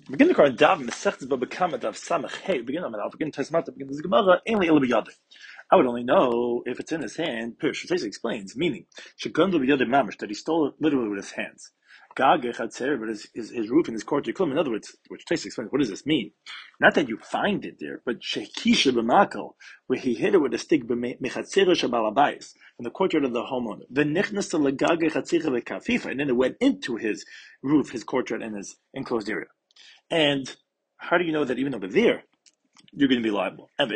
Begin the Quran Dav Mesechtes Baba Kama Dav Samach Hey. Begin on I'll begin Tasmata. Begin this Gemara. Ainly Ila B'Yadeh. I would only know if it's in his hand. Pirush Shitesa explains, meaning Shekundu B'Yadeh Mamish, that he stole it literally with his hands. Gage Chatzer, but his roof and his court Yiklum. In other words, which Shitesa explains, what does this mean? Not that you find it there, but Shekisha B'Makal, where he hit it with a stick Mechatzera Shabalabayis, in the courtyard of the homeowner. The Nichnas to Legage Chatzicha V'Kafifa, and then it went into his roof, his courtyard, and his enclosed area. And how do you know that even over there, you're going to be liable? And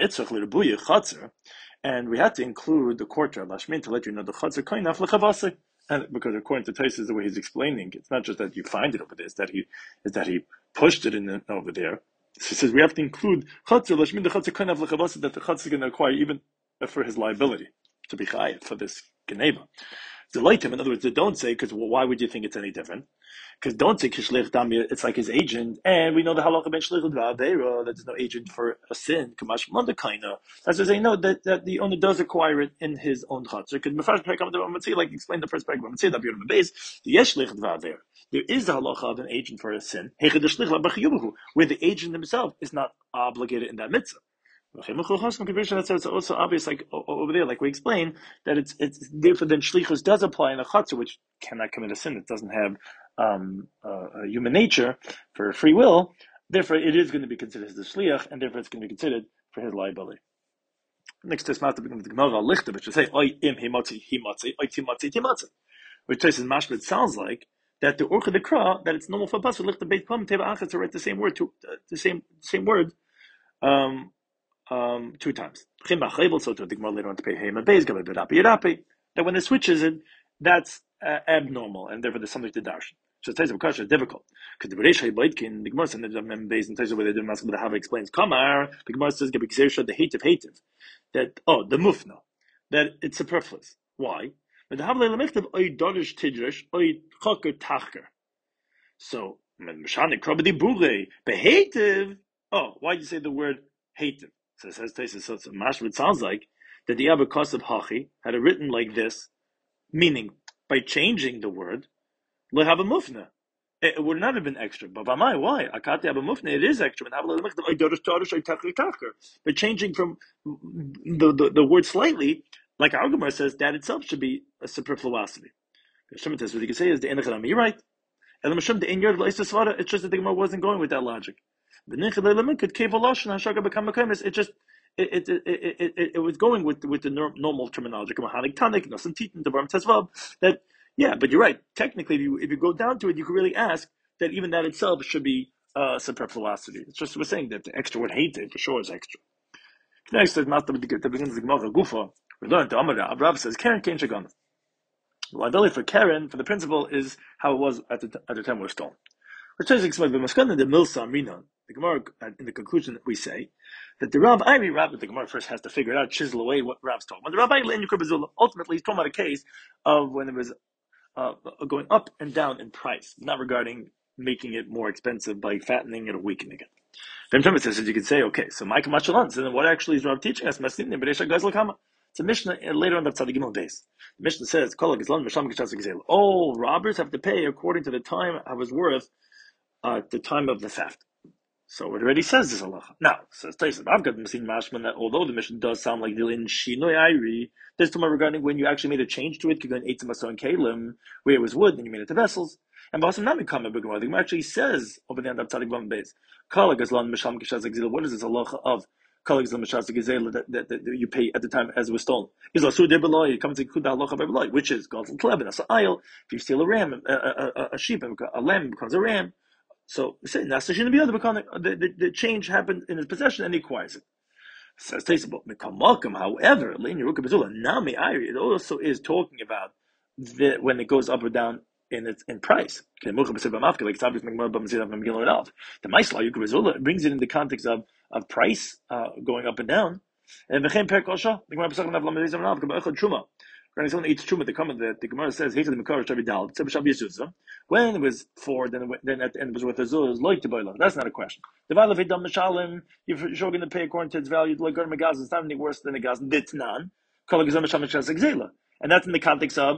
we had to include the courtyard, Lashmin, to let you know the chatzar koinaf lechavase. And because according to Taisus, the way he's explaining, it's not just that you find it over there, it's that he pushed it in over there. So he says we have to include chatzar, Lashmin, the chatzar koinaf lechavase, that the chatzar is going to acquire even for his liability, to be chayiv for this geneva. Delete him. In other words, they don't say, because why would you think it's any different? Because don't say kishlich damya, it's like his agent, and we know the halacha ben shlich v'aveira, that there's no agent for a sin. Kamash mondakaina. That's to say, no, that the owner does acquire it in his own chatzar. Because mefresh pekam the like explain the first pekam the that beyond the base the yeshlich v'aveira. There is the halacha of an agent for a sin, where the agent himself is not obligated in that mitzvah. It's also obvious, like over there, like we explained, that it's therefore then shlichus does apply in a chatzar, which cannot commit a sin. It doesn't have a human nature for free will. Therefore, it is going to be considered as the shliach, and therefore it's going to be considered for his liability. Next test matter begins with the Gemara lichter, which will say oy im himotzi himotzi oy timotzi timotzi, which says in mashma sounds like that the orcha dekra that it's normal for a pasuk lichter beit pam teva achas to write the same word the same word. Two times. So to the Gemara later on to pay him a base, that when it switches it, that's abnormal, and therefore there's something to darshan. So it says difficult. Because the Bereisha Boitkin, the Gemara says in base and tells you whether the Mask of the Hava explains Kamar, the Gemara says the hative, that the mufna, that it's superfluous. Why? So why do you say the word hative? So it says Mashma, it sounds like that the Abba Kosav Hachi had it written like this, meaning by changing the word, Lehav Mufna. It would not have been extra. But why? Akati Abba Mufna, it is extra. By changing from the word slightly, like our Gemara says, that itself should be a superfluosity. What you can say is the Enechanam, you're right. It's just that the Gemara wasn't going with that logic. It was going with the normal terminology. That but you're right. Technically, if you go down to it, you could really ask that even that itself should be superfluosity. It's just we're saying that the extra word hated for sure is extra. Next, the begins the Gemara Gufa. We learned the Amar Rav says Karen Kain Shagan. Liability for Karen for the principal is how it was at the time we were stolen. Which says the Milsa Amrinon. The Gemara, in the conclusion, we say that the Rav, the Gemara first has to figure it out, chisel away what Rav's talking about. The Rav ultimately he's talking about a case of when it was going up and down in price, not regarding making it more expensive by fattening it or weakening it. Then Thomas says you could say, okay, so Micah Machalan, so then what actually is Rav teaching us? It's a Mishnah later on the Tzadik Gimel days. The Mishnah says, all robbers have to pay according to the time I was worth at the time of the theft. So it already says this halacha. Now, says Taisib, I've got seen mashman that although the mission does sound like Dilin Shinoi Airi, there's tomorrow regarding when you actually made a change to it, Kigan Eitzim and Kalim, where it was wood, then you made it to vessels. And Basam Nami Kama Bigma, the Gemara actually says over the end of Tzadik Bam Beis, Kala Gazlan Misham Kishaz Exil, what is this halacha of Kala Gazlan Mishaz Exil that you pay at the time as it was stolen? Is Lasur de Beloy, it comes to Kuda halacha by Beloy, which is Gazlan Kleben, as an aisle, if you steal a ram, a sheep, a lamb becomes a ram. So the change happened in his possession and he acquires it. Says however, it also is talking about when it goes up or down in price. Like it's obvious the Maisla brings it in the context of price going up and down. And the when someone eats truma, the Gemara says, when it was 4, then at the end it was worth a zuz, like to boil. That's not a question. The value of Hidam Mishalim, you're sure going to pay according to its value, like Gur Megaz, it's not any worse than a Gaz, Ditnan, and that's in the context of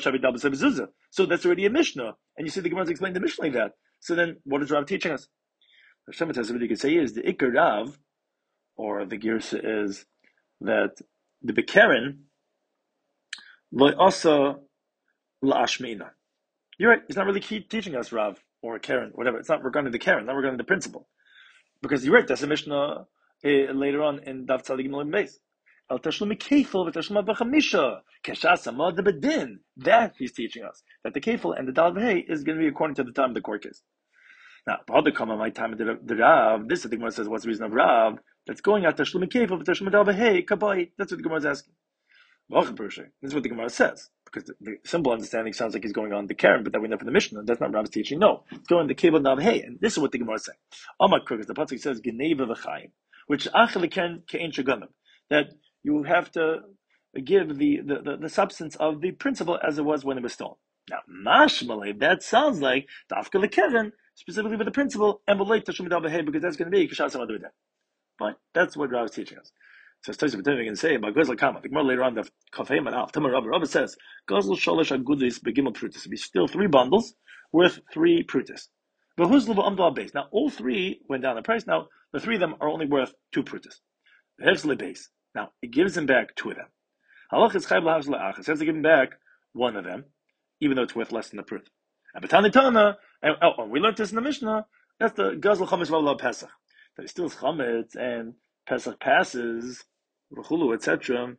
so that's already a Mishnah. And you see the Gemara explained the Mishnah like that. So then, what is Rav teaching us? Shemitah, what you could say is the Iker Rav, or the Girsa is that the Bekeren lo also la'ashmina. You're right. He's not really teaching us Rav or Karen, whatever. It's not regarding the Karen, not regarding the principle. Because you're right. That's a Mishnah later on in Daf Tzadik Milim Beis. El Tashlum Kefil v'Tashlum B'Chamisha Keshas Amad Bedin. That he's teaching us that the Kefil and the Dal V'Hei is going to be according to the time of the court case. Now, B'Had Kama my time of the Rav. This I think Gemara says what's the reason of Rav that's going out Tashlum Kefil v'Tashlum Dal V'Hei Kabai. That's what the Gemara is asking. This is what the Gemara says, because the simple understanding sounds like he's going on the Karen, but that we know from the Mishnah. That's not Rab's teaching. No, it's going on the Kebel Navhei, and this is what the Gemara is saying. Amar Krugis, the pasuk says Geneva v'Chaim, which Achel Karen Ke'en Shaganim, that you have to give the substance of the principle as it was when it was stolen. Now, Mashmalei, that sounds like Dafka Karen, specifically with the principle, and Malay Tashum Navhei, because that's going to be Kishas Amadu B'Den. Fine, that's what Rab is teaching us. So it's Tosfos we can say about Gozl Kama. The Gemara later on, the Kafayim and Alf. Tamar Rabba says Gozl Sholosh Agudis Begimel Prutis. We steal 3 bundles worth 3 Prutis. But who's Luva Amdal base? Now all 3 went down in price. Now the 3 of them are only worth 2 Prutis. The Hefsle base. Now it gives him back 2 of them. Halach is Chayv Lahavs La'ach. It says to give him back 1 of them, even though it's worth less than the Prut. And Betani Tana, and we learned this in the Mishnah. That's the Gozl Chametz V'Alav Pesach. That he steals Chametz and Pesach passes, etc.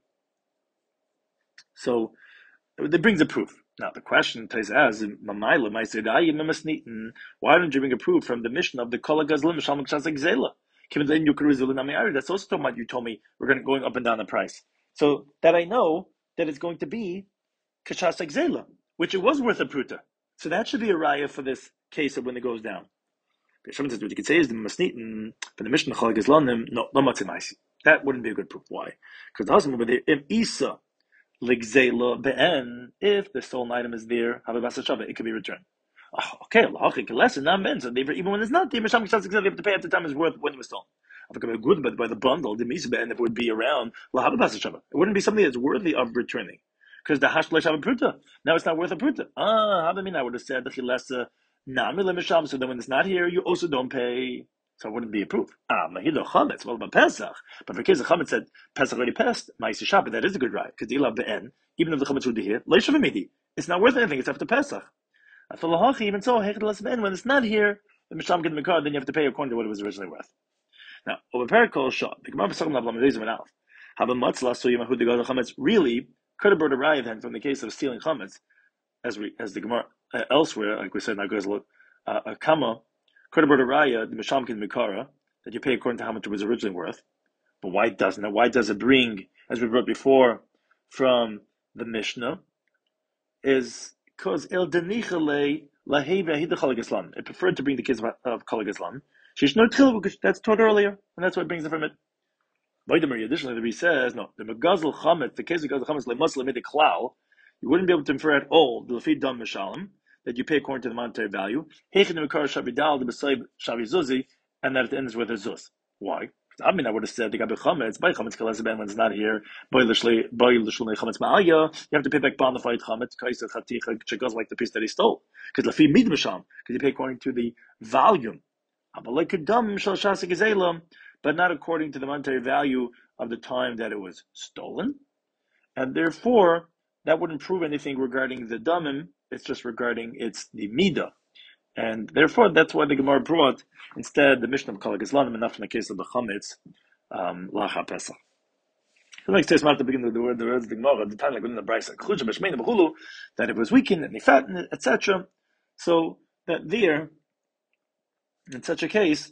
So it brings a proof. Now the question is as why don't you bring a proof from the mission of the Kol Gazlim Shalom Kshas Gzela? That's also talking about you told me we're going up and down the price. So that I know that it's going to be Kshas Gzela, which it was worth a pruta. So that should be a raya for this case of when it goes down. What you could say is the Masnitin, but the mission of Chol Gazlanim, no Matzemaisi. That wouldn't be a good proof. Why? Because the husband would be if Isa ligzela be'en, if the stolen item is there, have a basa shabbat, it can be returned. Oh, okay, lesson not meant. So even when it's not there, you have to pay at the time it's worth when it was stolen. If it good, but by the bundle, the misa be'en, if it would be around, have a basa shabbat. It wouldn't be something that's worthy of returning. Because the hash have a pruta. Now it's not worth a pruta. How do I mean? I would have said the chilesa non-milimisham. So then when it's not here, you also don't pay. So it wouldn't be a proof. Mahido chametz, well, about Pesach. But for case the chametz said Pesach already passed, ma'aseh Shabbat, that is a good right. Because the ilav be'en, even if the chametz would be here, leishavimidi, it's not worth anything. It's after Pesach. Even so, hechad be'en, when it's not here, the misham get the mikar, then you have to pay according to what it was originally worth. Now, over Perikol Shah, the Gemara Pesachim Lavlam Reizim and Alf, have a matzlah so Yemahud the chametz really could have brought a raya then from the case of stealing chametz, as the Gemara elsewhere, like we said, now goes a kama. Could have brought a raya, the Mishamkin Mikara, that you pay according to how much it was originally worth. But why doesn't it? Why does it bring, as we wrote before, from the Mishnah, is because El Denichale Laheva Hidachal Islam. It preferred to bring the case of Kal Islam. That's taught earlier, and that's what it brings it from it. Additionally, the Rebbe says, no, the Megazel Chametz, the case of Gazel Chametz, Lemuslim made a klal, you wouldn't be able to infer at all the Lafid Dam Mishalim, that you pay according to the monetary value, and that it ends with a zuz. Why? I mean, I would have said the Gabi Chametz, by Chametz Kalazban when it's not here, you have to pay back bona fide Chametz, Kaisa Chaticha, Chagaz like the piece that he stole. Because Lafi Mid Misham, because you pay according to the volume. But not according to the monetary value of the time that it was stolen. And therefore, that wouldn't prove anything regarding the damim. It's just regarding the midah. And therefore, that's why the Gemara brought instead the Mishnah of Kal Gazlanim, enough in the case of the Chametz, Lacha Pesach. The next case, at the beginning of the words of the Gemara, at the time like within the Brisa, that it was weakened and he fattened it, etc. So that there, in such a case,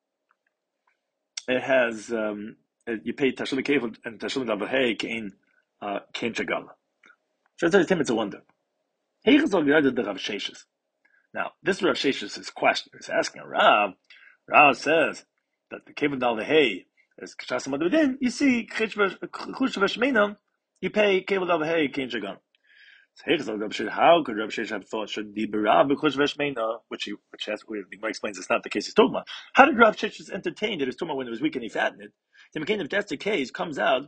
it has you pay Tashlim Kev and Tashlim Davahei Kain Chagala. So it's a wonder. Now, this Rav Sheshes' question is asking Rav. Rav says that the Kev Davahei is Kshas Madudin. You see, Chush Veshmeinam, you pay Kev Davahei Kain Chagala. How could Rav Sheshes have thought should be Berav B'Chush Veshmeina, which the Gemara explains it's not the case he's talking about. How did Rav Sheshes entertain that he's talking about when it was weak and he fattened it? If that's the case, comes out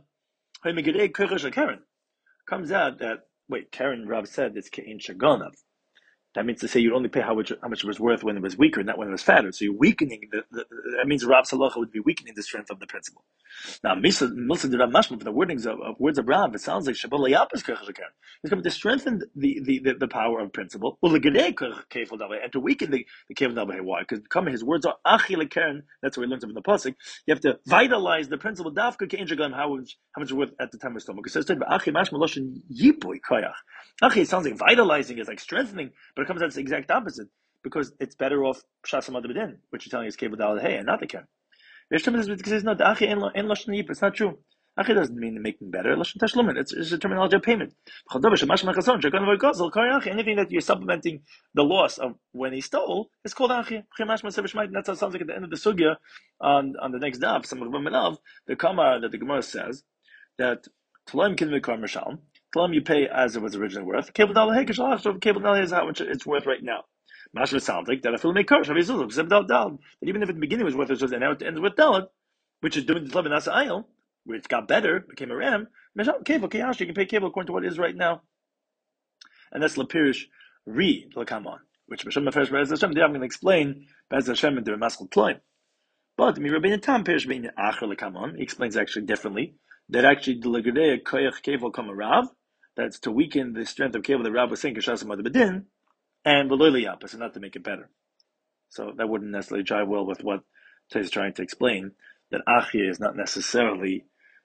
that Karen Rav said it's Kein Shaganav. That means to say you'd only pay how much it was worth when it was weaker, not when it was fatter. So you're weakening that means Rab's halacha would be weakening the strength of the principle. Now, Milsa did Rav Mashma, from the wordings of words of Rav, it sounds like Shabbat Yapis Kerchakar. He's coming to strengthen the power of principle. Well, and to weaken the Kevel Dabei. Why? Because his words are Achi Lekern. That's what we learned from the pasuk. You have to vitalize the principle. Dafka Ke'injagan. How much worth at the time of stomach? It says Achi Mashma Loshin Yipui Koyach. Achi, it sounds like vitalizing is like strengthening, but it comes out the exact opposite because it's better off Shasam Adabedin, which you're telling is Kevel Dabei and not the Kern. It's not it's not true. Achi doesn't mean making better. It's a terminology of payment. Anything that you're supplementing the loss of when he stole is called achi. That's how it sounds like at the end of the sugya on the next daf. Some of them the Kamar that the Gemara says that Tlaim kin mikar mishal. Tlaim you pay as it was originally worth. Cable dalahei kishalach. So cable dalahei is how much it's worth right now. Mashma sounds like that. I feel make kar that even if at the beginning it was worth it, and now it ends with dalad, which is doing the tlab and nasa ayil, where it got better, became a ram. Cable kayash, you can pay cable according to what it is right now, and that's lapirish re lakamon, which Mishum Mefresh Be'ez Hashem. There I'm going to explain Be'ez Hashem and the Maskal Tloim. But Mi Rabbeinu Tam Perish Be'in Acher lakamon. He explains actually differently that actually the legadei koyach kevel kama rav. That's to weaken the strength of kevel that Rav was saying kashasam adabedin. And v'loy liyapis, and not to make it better. So that wouldn't necessarily jive well with what he's trying to explain, that achi is not necessarily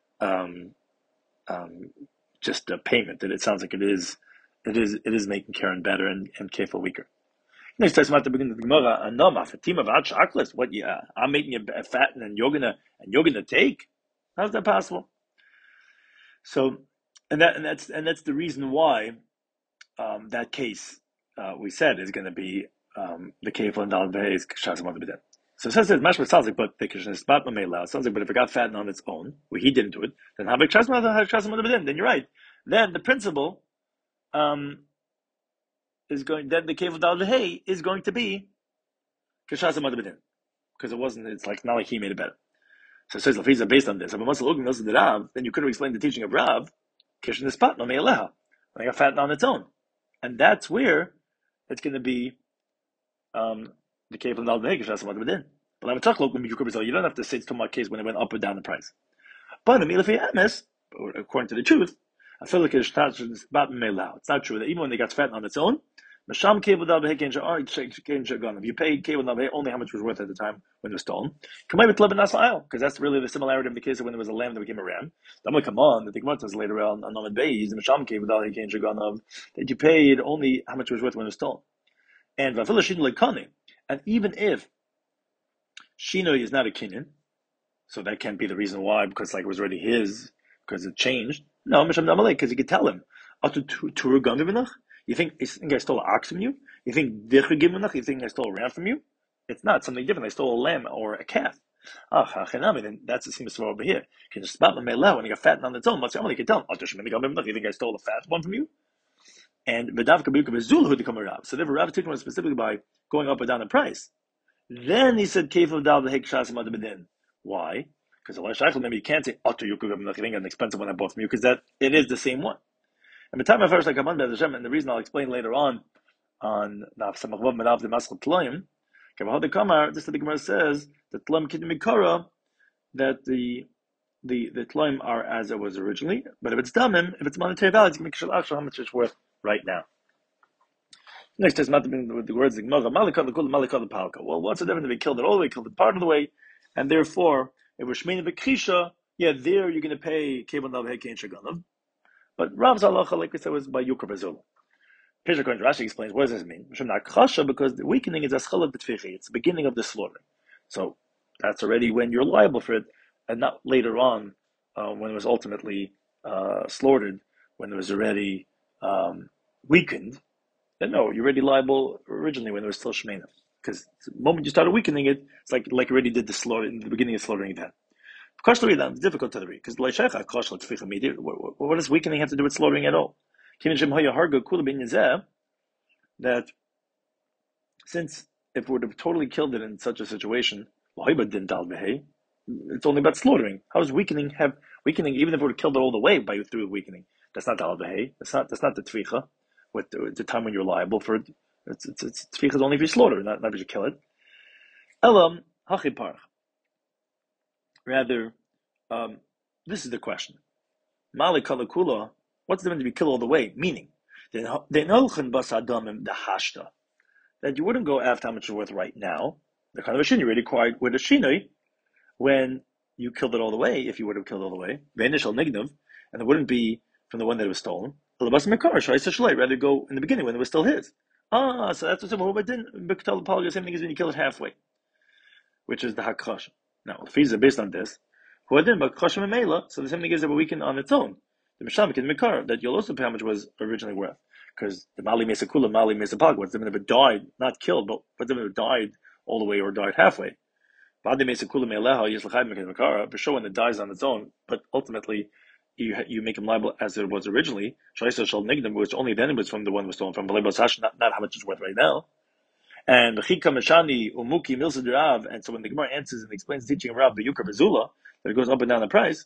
just a payment, that it sounds like it is making Karen better and kefil weaker. Next time at the beginning of the Gemara, anoma fatima v'ad shaklas. What? Yeah, I'm making you fat, and you're gonna take. How's that possible? So, and that's the reason why that case. We said is going to be the kefil and dal is kshasam adabedin. So it says mashma sounds like, but the kishnas spat mamela. It sounds like, but if it got fattened on its own, where he didn't do it, then how about kshasam adabedin? Then you're right. Then the principle is going. Then the kefil dal is going to be kshasam adabedin because it wasn't. It's like not like he made it better. So it says lafiza based on this. If a muscle looking knows the Rav, then you could have explained the teaching of Rav kishnas spat mamela. When it got fattened on its own, and that's where it's going to be the cave of the Kishas Madabedin. But I'm talking local you don't have to say it's to my case when it went up or down the price. But the Milafi Emes, according to the truth, I feel like it's not true that even when they got fattened on its own, if you paid cable only how much was worth at the time when it was stolen, because that's really the similarity of the case of when there was a lamb that became a ram. I'm going to come on that the Gemara says later on Nomad Beis, that you paid only how much was worth when it was stolen. And even if Shinoi is not a kinyan, so that can't be the reason why, because like it was already his, because it changed. No, because you could tell him, you think I stole an ox from you? You think you think I stole a ram from you? It's not something different. I stole a lamb or a calf. Then that's the same as over here. Can you spot when it got fattened on its own? You can tell him, you think I stole a fat one from you? And V'dav Kabir Bezul who become a Rav. So therefore Rav took him specifically by going up or down the price. Then he said Kefil Dal V'Hek Shas Madabedin. Why? Because Allah Shaykhul, maybe you can't say Otter Yukugam Naching an expensive one I bought from you, because that it is the same one. And the time I first like Aman Be'ez Hashem, and the reason I'll explain later on Naf Samachvav Menav the Maskal Tloim, Kavahod the Kamar, just that the Gemara says that Tloim Kid Mikara, that the Tloim are as it was originally, but if it's Damim, if it's monetary value, it's going to make how much it's worth right now. Next is with the words well, what's the difference if he killed it all the way, killed it part of the way, and therefore if we're shmeina b'krisha, there you're going to pay kevon dav hekein shaganav. But Rav's halacha, like we said, was by yukar bezul. Pesach Rashi explains what does this mean? Because the weakening is aschala b'tfichi. It's the beginning of the slaughtering, so that's already when you're liable for it, and not later on when it was ultimately slaughtered, when it was already weakened. Then no, you're already liable originally when it was still shmeina. Because the moment you started weakening it, it's like you already did the slaughter in the beginning of slaughtering it. It's difficult to read because what does weakening have to do with slaughtering at all? That since if we would have totally killed it in such a situation, it's only about slaughtering. How does weakening have weakening? Even if we would have killed it all the way through weakening, that's not the al That's not the tvicha. With the time when you're liable for it, It's tficha only if you slaughter, not if you kill it. Elam hachiparch. Rather, this is the question. Mali kalakula. What's the difference to be killed all the way? Meaning, that you wouldn't go after how much it's worth right now. The kind of a shin you already acquired with a shinoi when you killed it all the way. If you would have killed it all the way, the initial nignav, and it wouldn't be from the one that was stolen. Rather go in the beginning when it was still his. So that's what didn't the same thing as when you kill it halfway, which is the hakrash. Now, the fees are based on this. So the same thing is that we weaken on its own. The mishamik and mikar that you'll also pay how much was originally worth, because the mali mesa kula, mali mesa pag. What's the difference if it died, not killed, but what's the difference if it died all the way or died halfway? Badi mesa kula me'aleha yes l'chayim mikar mikara. For sure, when it dies on its own, but ultimately you make him liable as it was originally. Shaisa shall nigdam, which only then it was from the one was stolen from. Not how much it's worth right now. And Chika Meshani Umuki Milsa Rav, and so when the Gemara answers and explains the teaching of Rav B'Yukar Bezula, that it goes up and down the price,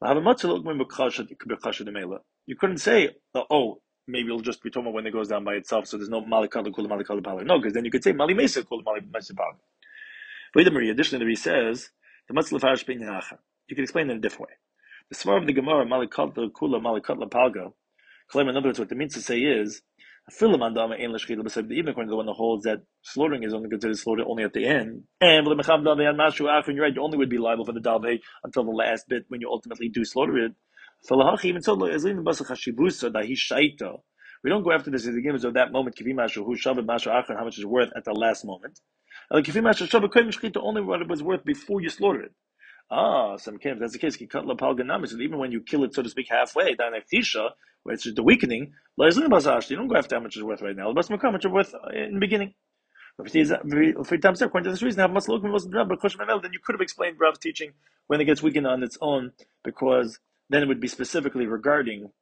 you couldn't say, oh, maybe it'll just be talking about when it goes down by itself, so there's no Malikal Kula Malikal Pala. No, because then you could say Mali Mesa Kula Mali Mesa Pala. But additionally, he says, the Matzal Farash Pinyacha. You can explain it in a different way. The Svar of the Gemara, Malikal Kula Malikal Palga, claim in other words, what it means to say is, even according to the one that holds that slaughtering is only considered slaughter only at the end, and you're right, you only would be liable for the dalvei until the last bit when you ultimately do slaughter it. Even so, we don't go after this in the games of that moment, how much is worth at the last moment. Only what it was worth before you slaughter it. Some camps, that's the case. So even when you kill it, so to speak, halfway, down at Tisha, where it's just the weakening, you don't go after how much it's worth right now. How much it's worth in the beginning. According to this reason, then you could have explained Rav's teaching when it gets weakened on its own, because then it would be specifically regarding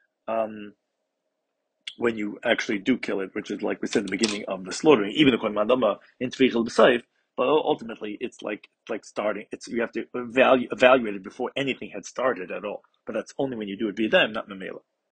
when you actually do kill it, which is like we said in the beginning of the slaughtering, even the Madama in Tfichel B'Saif, but ultimately it's like starting. You have to evaluate it before anything had started at all. But that's only when you do it b'yadayim, not memela.